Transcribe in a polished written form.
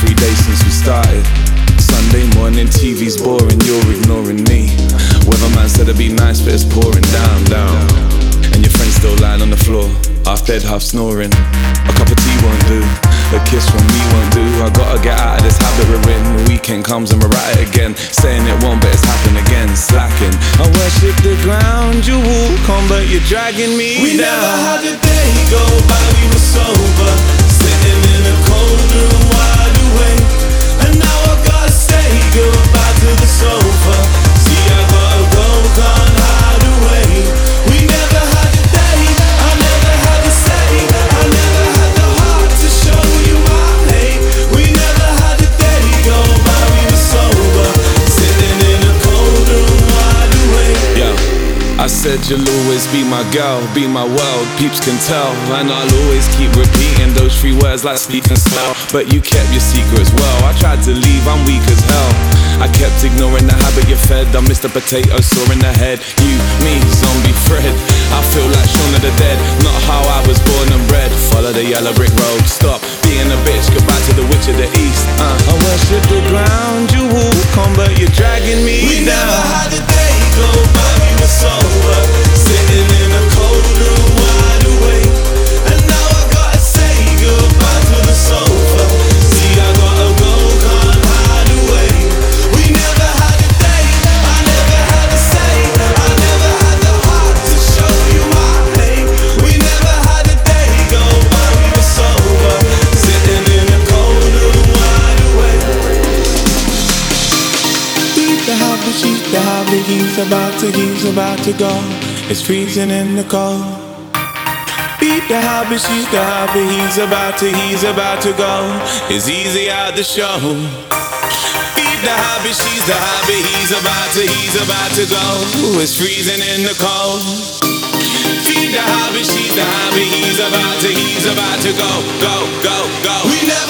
3 days since we started. Sunday morning, TV's boring, you're ignoring me. Weatherman said it'd be nice, but it's pouring down. And your friend's still lying on the floor, half dead, half snoring. A cup of tea won't do, a kiss from me won't do. I gotta get out of this habit we're in. The weekend comes and we're at it again. Saying it won't, but it's happened again. Slacking. I worship the ground you walk on, but you're dragging me We down. never had a day go by, we were sober, sitting in a cold room wide awake. And now I gotta say goodbye to the sofa. See, I gotta go, can't hide away. We never had a day, I never had to say, I never had the heart to show you my hate. We never had a day go by, we were sober, sitting in a cold room wide awake. Yeah, I said you'll always be my girl, be my world, peeps can tell. And I'll always keep repeating those 3 words like speak and smell. But you kept your secret as well. I tried to leave, I'm weak as hell. I kept ignoring the habit you fed. I missed the potato saw in the head. You, me, zombie Fred. I feel like Shaun of the Dead, not how I was born and bred. Follow the yellow brick road, stop being a bitch, goodbye to the witch of the east. I worship the ground you walk on, but you're dragging me We down. never had a day go by, we were sober, sitting in a cold room wide awake. And now I gotta say goodbye to the sofa. See, I gotta go, can't hide away. We never had a day, I never had to say, I never had the heart to show you my hate. We never had a day go by, we were sober, sitting in a cold room wide awake. She's the habit, he's about to go. It's freezing in the cold. Beat the habit, she's the habit, he's about to go. It's easy out the show. Beat the habit, she's the habit, he's about to go. It's freezing in the cold. Feed the habit, she's the habit, he's about to go. We never